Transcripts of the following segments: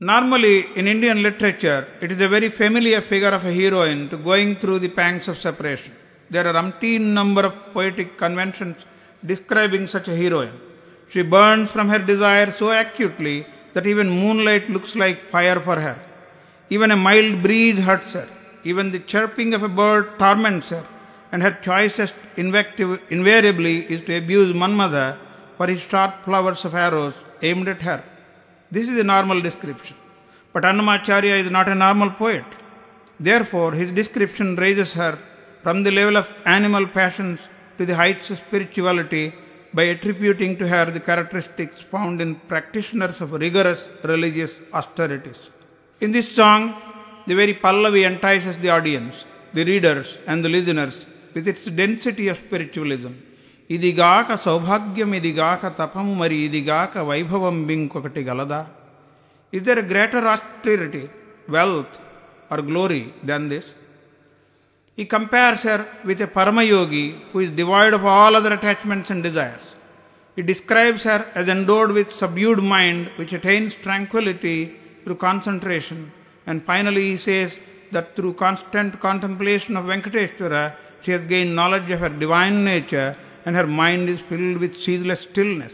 Normally, in Indian literature, it is a very familiar figure of a heroine to going through the pangs of separation. There are umpteen number of poetic conventions describing such a heroine. She burns from her desire so acutely that even moonlight looks like fire for her. Even a mild breeze hurts her. Even the chirping of a bird torments her. And her choicest invective invariably is to abuse Manmada for his sharp flowers of arrows aimed at her. This is a normal description. But Annamacharya is not a normal poet. Therefore, his description raises her from the level of animal passions to the heights of spirituality by attributing to her the characteristics found in practitioners of rigorous religious austerities. In this song, the very Pallavi entices the audience, the readers and the listeners with its density of spiritualism. Idigaka saubhagyam idigaka tapamu mari idigaka vaibhavam binkokati galada. Is there a greater austerity, wealth or glory than this? He compares her with a Paramayogi who is devoid of all other attachments and desires. He describes her as endowed with subdued mind which attains tranquility through concentration. And finally he says that through constant contemplation of Venkateshwara, she has gained knowledge of her divine nature and her mind is filled with ceaseless stillness.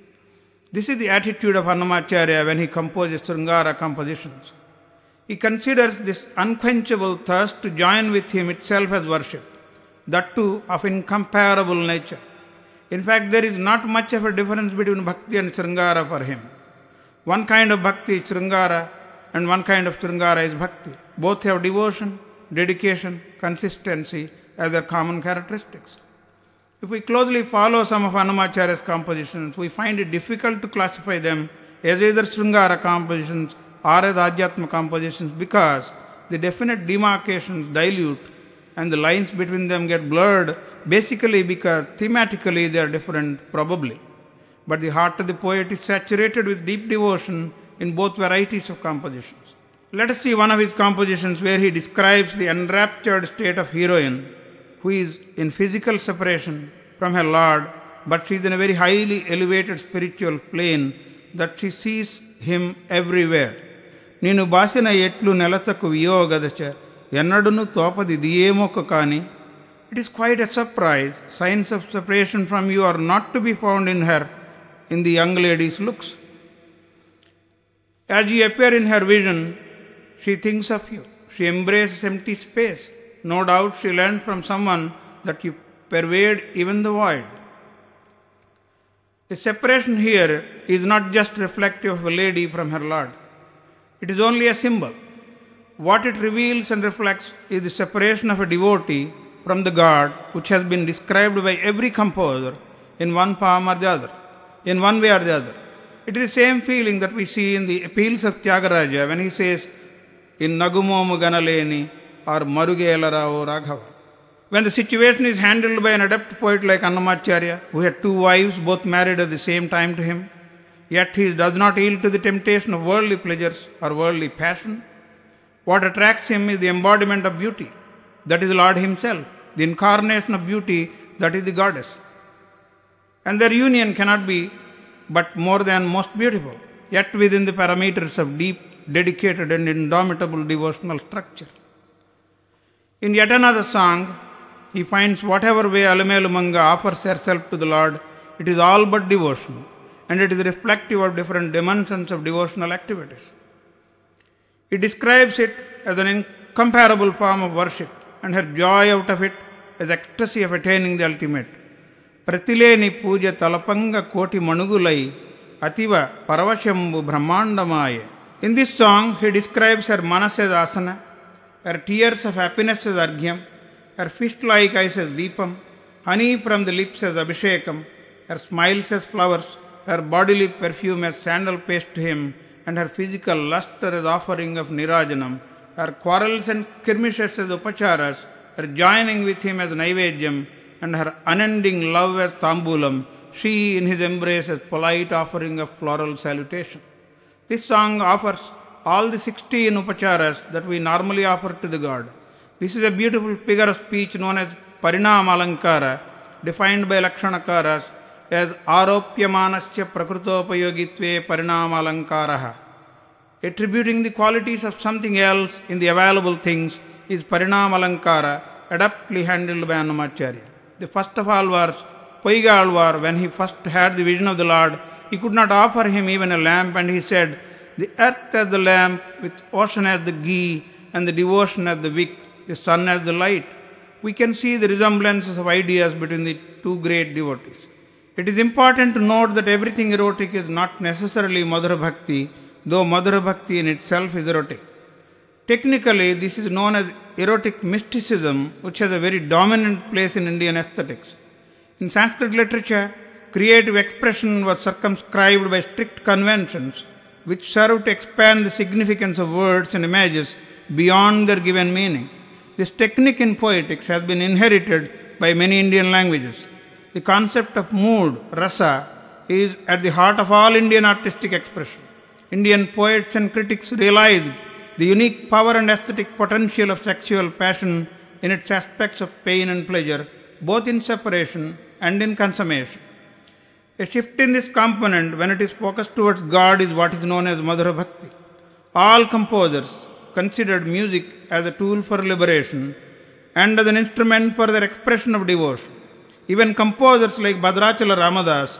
This is the attitude of Annamacharya when he composes Sringara compositions. He considers this unquenchable thirst to join with him itself as worship, that too of incomparable nature. In fact, there is not much of a difference between bhakti and Sringara for him. One kind of bhakti is Sringara and one kind of Sringara is bhakti. Both have devotion, dedication, consistency as their common characteristics. If we closely follow some of Annamacharya's compositions, we find it difficult to classify them as either Sringara compositions or as Adhyatma compositions because the definite demarcations dilute and the lines between them get blurred, basically because thematically they are different, probably. But the heart of the poet is saturated with deep devotion in both varieties of compositions. Let us see one of his compositions where he describes the enraptured state of heroine who is in physical separation from her Lord, but she is in a very highly elevated spiritual plane that she sees him everywhere. Ninu basina etlu nelataku viyogadacha ennadunu topadi diyemokka kani. It is quite a surprise. Signs of separation from you are not to be found in her, in the young lady's looks. As you appear in her vision, she thinks of you. She embraces empty space. No doubt she learned from someone that you pervade even the void. The separation here is not just reflective of a lady from her Lord. It is only a symbol. What it reveals and reflects is the separation of a devotee from the God, which has been described by every composer in one form or the other, in one way or the other. It is the same feeling that we see in the appeals of Tyagaraja when he says, in Nagumomu Ganaleni or Marugelara or Raghava. When the situation is handled by an adept poet like Annamacharya, who had two wives both married at the same time to him, yet he does not yield to the temptation of worldly pleasures or worldly passion. What attracts him is the embodiment of beauty, that is the Lord himself, the incarnation of beauty, that is the goddess. And their union cannot be but more than most beautiful, yet within the parameters of deep, dedicated and indomitable devotional structure. In yet another song, he finds whatever way Alamelumanga offers herself to the Lord, it is all but devotion, and it is reflective of different dimensions of devotional activities. He describes it as an incomparable form of worship, and her joy out of it as ecstasy of attaining the ultimate. Pratileni puja talapanga koti manugulai ativa paravashambu brahmandamaya. In this song, he describes her manas as asana, her tears of happiness as arghyam, her fist-like eyes as deepam, honey from the lips as abhishekam, her smiles as flowers, her bodily perfume as sandal paste to him, and her physical luster as offering of nirajanam, her quarrels and skirmishes as upacharas, her joining with him as naivedyam, and her unending love as tambulam, she in his embrace as polite offering of floral salutation. This song offers all the 16 upacharas that we normally offer to the God. This is a beautiful figure of speech known as Parinama Alankara, defined by Lakshanakaras as Aropyamanasya Prakrutopayogitve Parinama Alankaraha. Attributing the qualities of something else in the available things is Parinamalankara, adeptly handled by Annamacharya. The first of all was Poiga Alvar. When he first had the vision of the Lord, he could not offer him even a lamp, and he said, "The earth as the lamp, with ocean as the ghee, and the devotion as the wick, the sun as the light." We can see the resemblances of ideas between the two great devotees. It is important to note that everything erotic is not necessarily Madhura Bhakti, though Madhura Bhakti in itself is erotic. Technically, this is known as erotic mysticism, which has a very dominant place in Indian aesthetics. In Sanskrit literature, creative expression was circumscribed by strict conventions which served to expand the significance of words and images beyond their given meaning. This technique in poetics has been inherited by many Indian languages. The concept of mood, rasa, is at the heart of all Indian artistic expression. Indian poets and critics realized the unique power and aesthetic potential of sexual passion in its aspects of pain and pleasure, both in separation and in consummation. A shift in this component when it is focused towards God is what is known as Madhura Bhakti. All composers considered music as a tool for liberation and as an instrument for their expression of devotion. Even composers like Bhadrachala Ramadas,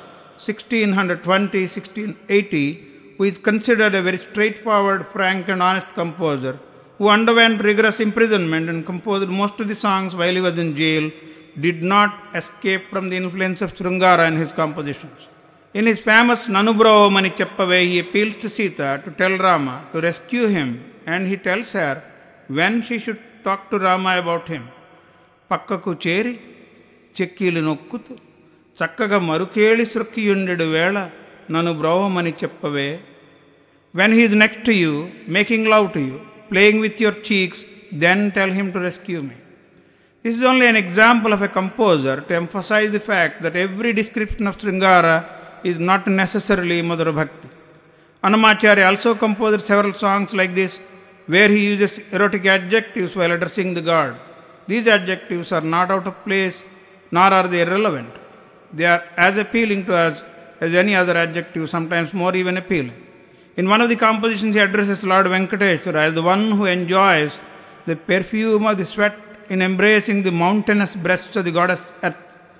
1620-1680, who is considered a very straightforward, frank and honest composer, who underwent rigorous imprisonment and composed most of the songs while he was in jail, did not escape from the influence of Sringara in his compositions. In his famous Nanubro Mani Cheppave, he appeals to Sita to tell Rama to rescue him, and he tells her when she should talk to Rama about him. Pakkaku cheri, chekkili nokkutu, chakkaga marukeli srukkiyundedu vela, Nanubro Mani Cheppave. When he is next to you, making love to you, playing with your cheeks, then tell him to rescue me. This is only an example of a composer to emphasize the fact that every description of Sringara is not necessarily Madhura Bhakti. Annamacharya also composed several songs like this, where he uses erotic adjectives while addressing the god. These adjectives are not out of place, nor are they irrelevant. They are as appealing to us as any other adjective, sometimes more even appealing. In one of the compositions, he addresses Lord Venkateshwara as the one who enjoys the perfume of the sweat in embracing the mountainous breasts of the goddess Earth.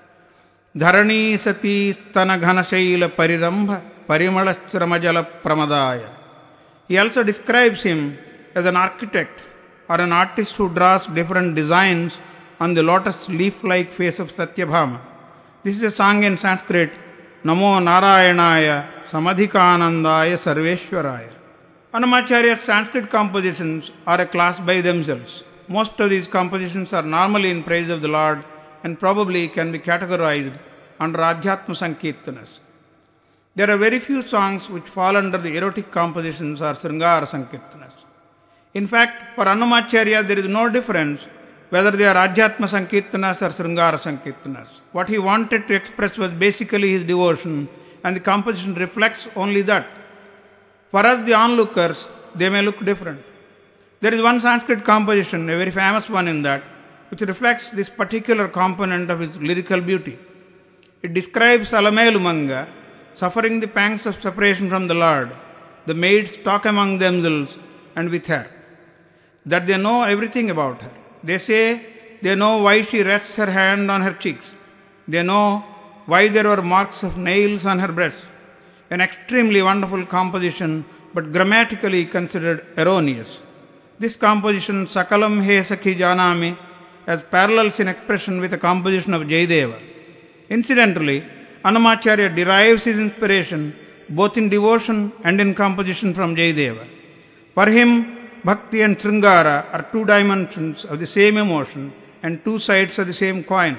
Dharani sati stana ghanashaila parirambha parimalashramajala pramadaya. He also describes him as an architect or an artist who draws different designs on the lotus leaf-like face of Satyabhama. This is a song in Sanskrit, Namo Narayanaya Samadhikanandaya Sarveshwaraya. Annamacharya's Sanskrit compositions are a class by themselves. Most of these compositions are normally in praise of the Lord and probably can be categorized under Adhyatma Sankirtanas. There are very few songs which fall under the erotic compositions or Sringara Sankirtanas. In fact, for Annamacharya, there is no difference whether they are Adhyatma Sankirtanas or Sringara Sankirtanas. What he wanted to express was basically his devotion, and the composition reflects only that. For us, the onlookers, they may look different. There is one Sanskrit composition, a very famous one in that, which reflects this particular component of his lyrical beauty. It describes Alamelumanga suffering the pangs of separation from the Lord. The maids talk among themselves and with her, that they know everything about her. They say they know why she rests her hand on her cheeks. They know why there were marks of nails on her breasts. An extremely wonderful composition, but grammatically considered erroneous. This composition, Sakalam He Sakhi Janami, has parallels in expression with a composition of Jayadeva. Incidentally, Annamacharya derives his inspiration both in devotion and in composition from Jayadeva. For him, Bhakti and Sringara are two dimensions of the same emotion and two sides of the same coin.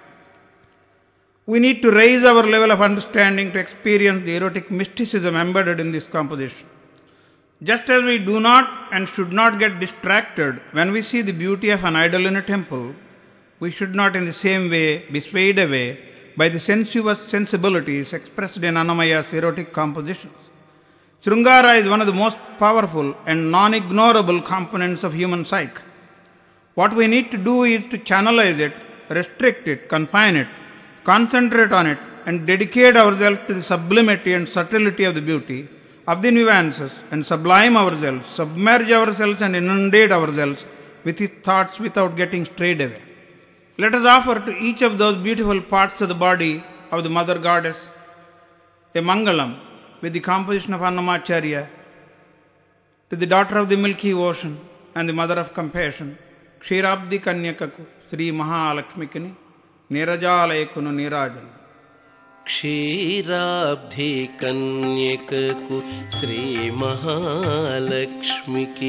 We need to raise our level of understanding to experience the erotic mysticism embedded in this composition. Just as we do not and should not get distracted when we see the beauty of an idol in a temple, we should not in the same way be swayed away by the sensuous sensibilities expressed in Annamaya's erotic compositions. Sringara is one of the most powerful and non-ignorable components of human psyche. What we need to do is to channelize it, restrict it, confine it, concentrate on it, and dedicate ourselves to the sublimity and subtlety of the beauty, of the nuances and sublime ourselves, submerge ourselves and inundate ourselves with his thoughts without getting strayed away. Let us offer to each of those beautiful parts of the body of the Mother Goddess a Mangalam with the composition of Annamacharya to the daughter of the Milky Ocean and the Mother of Compassion, Ksheerabdi Kanyakaku, Sri Mahalakshmikini, Nirajalayakunu Nirajanu. క్షీరాబ్ధి కన్యకకు Shri మహాలక్ష్మికి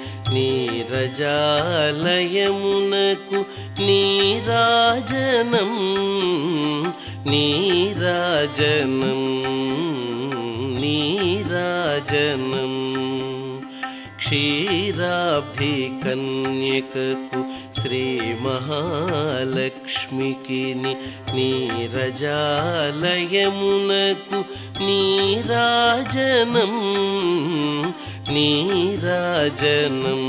నీరజాలయమునకు నీరాజనం నీరాజనం నీరాజనం. క్షీరాబ్ధి కన్యకకు శ్రీ మహాలక్ష్మికి నీరజాలయమునకు నీరాజనం నీరాజనం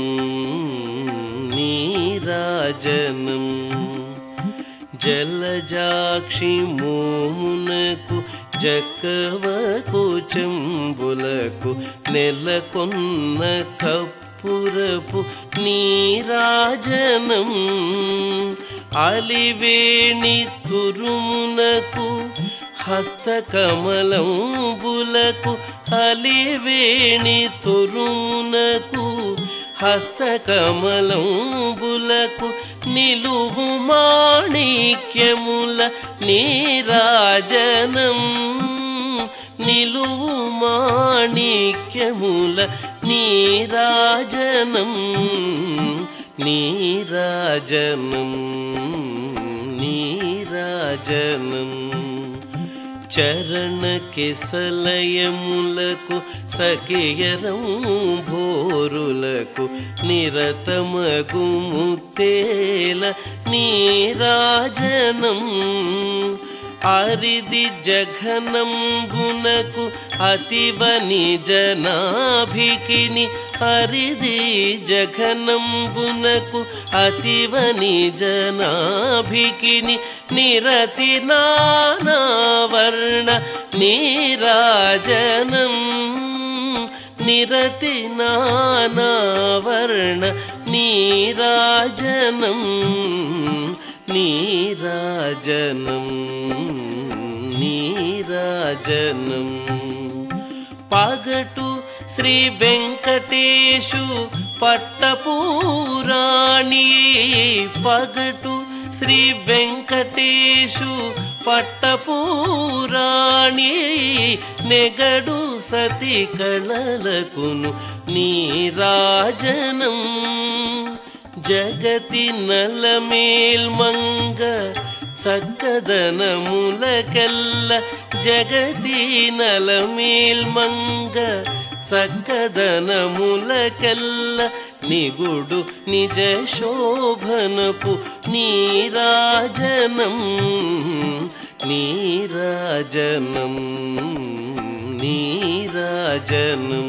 నీరాజనం. జలజాక్షి మోమునకు జక్కవకు చెంబులకు నెలకొన్న కప్పురపు నీరాజనం. అలివేణి తురుమునకు హస్తకమలంబులకు అలివేణి తురుమునకు హస్తకమలంబులకు నిలువు మాణిక్యముల నీరాజనం నిలువు మాణిక్యముల నీరాజనం నీరాజనం నీరాజనం. చరణ కెసలయములకు సకేయరం భోరులకు నిరతమగు ముత్తేల నీరాజనం. అరిది జఘనంబునకు అతివ నిజనాభికిని అరిది జఘనంబునకు అతివ నిజనాభికిని నిరతి నానావర్ణ నీరాజనం నిరతి నానావర్ణ నీరాజనం నీరాజనం నీరాజనం. పగటు శ్రీ వెంకటేశు పట్టపురాణి పగటు శ్రీ వెంకటేశు పట్టపురాణి నెగడు సతి కళలకును నీరాజనం. జగతి నలమేల్మంగ చక్కదనములకెల్ల జగతి నలమేల్మంగ చక్కదనములకెల్ల నిగుడు నిజ శోభనపు నీరాజనం నీరాజనం నీరాజనం.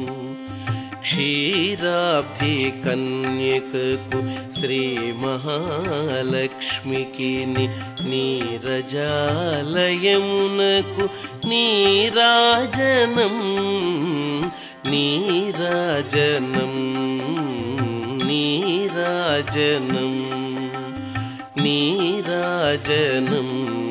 క్షీరాబ్ధి కన్యకకు శ్రీ మహాలక్ష్మికి నీరజాలయమునకు నీరాజనం నీరాజనం నీరాజనం నీరాజనం.